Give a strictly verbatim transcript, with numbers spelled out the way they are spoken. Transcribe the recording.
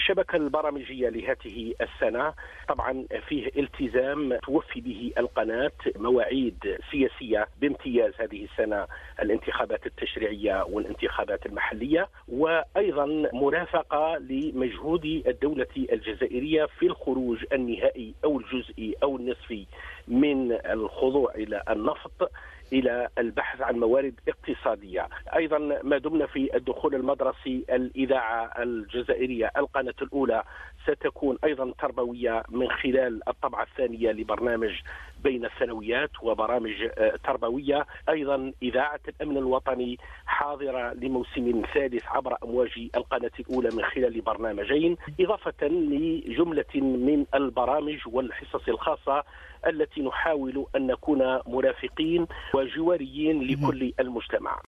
الشبكة البرامجية لهذه السنة طبعا فيه التزام توفي به القناة مواعيد سياسية بامتياز هذه السنة، الانتخابات التشريعية والانتخابات المحلية، وأيضا مرافقة لمجهود الدولة الجزائرية في الخروج النهائي أو الجزئي أو النصفي من الخضوع إلى النفط إلى البحث عن موارد اقتصادية. أيضا ما دمنا في الدخول المدرسي، الإذاعة الجزائرية القناة الأولى ستكون أيضا تربوية من خلال الطبعة الثانية لبرنامج بين الثانويات وبرامج تربوية. أيضا إذاعة الأمن الوطني حاضرة لموسم ثالث عبر أمواج القناة الأولى من خلال برنامجين، إضافة لجملة من البرامج والحصص الخاصة التي نحاول أن نكون مرافقين وجواريين لكل المجتمع.